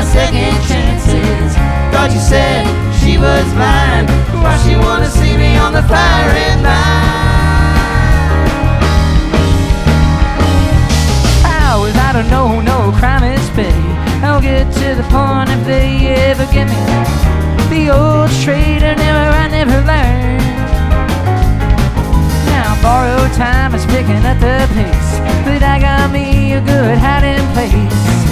my second chances. Thought you said she was mine. Why she wanna see me on the firing line? How is I don't know, no crime is petty. I'll get to the point if they ever get me. The old traitor I never learned. Now borrowed time is picking up the